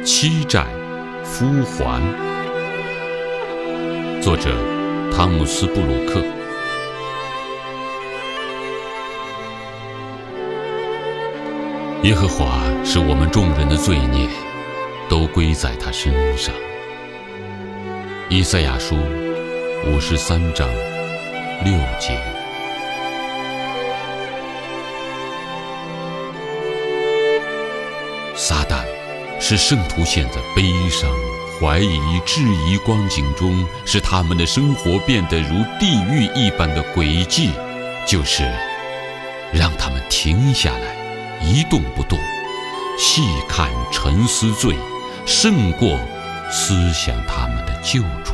欺债夫还。作者汤姆斯·布鲁克。耶和华是我们众人的罪孽，都归在他身上。以赛亚书53章6节。撒旦使圣徒陷在悲伤、怀疑、质疑光景中，使他们的生活变得如地狱一般的诡计，就是让他们停下来，一动不动，细看沉思罪，胜过思想他们的救主。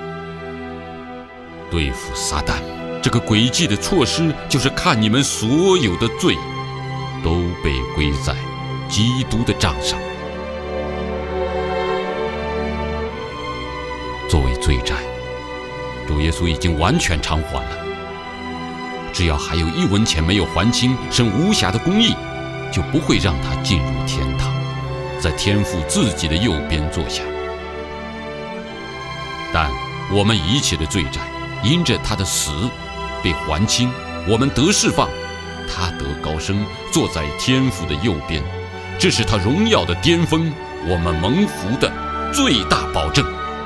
对付撒旦这个诡计的措施，就是看你们所有的罪都被归在基督的账上。作为罪债，主耶稣已经完全偿还了。只要还有1文钱没有还清，神无瑕的公义就不会让他进入天堂，在天父自己的右边坐下。但我们一切的罪债因着他的死被还清，我们得释放，他得高升，坐在天父的右边，这是他荣耀的巅峰，我们蒙福的最大保证。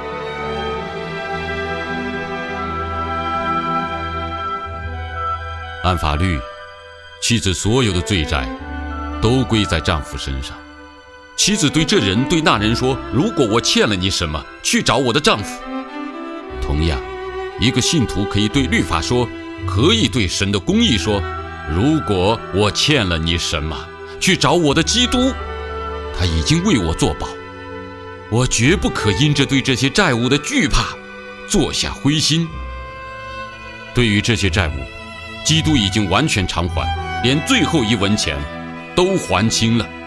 按法律，妻子所有的罪债都归在丈夫身上。妻子对这人对那人说，如果我欠了你什么，去找我的丈夫。同样，一个信徒可以对律法说，可以对神的公义说，如果我欠了你什么，去找我的基督，他已经为我作保。我绝不可因着对这些债务的惧怕坐下灰心。对于这些债务，基督已经完全偿还，连最后1文钱都还清了。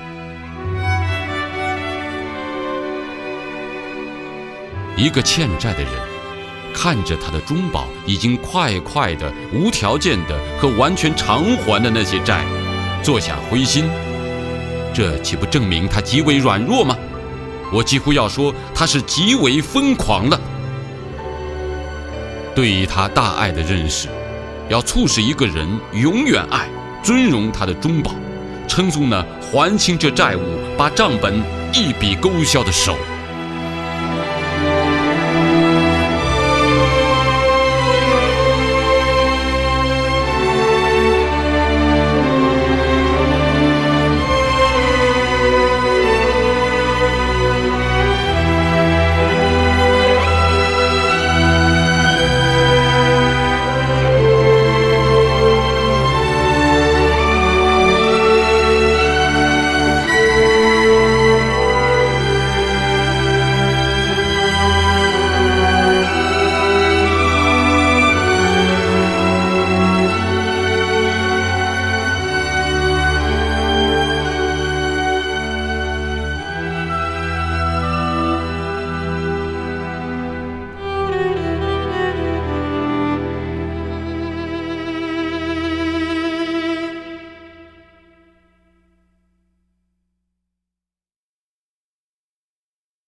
一个欠债的人看着他的中保已经快的、无条件的和完全偿还的那些债，坐下灰心，这岂不证明他极为软弱吗？我几乎要说，他是极为疯狂了。对于他大爱的认识，要促使一个人永远爱、尊荣他的中保，称颂那还清这债务、把账本一笔勾销的手。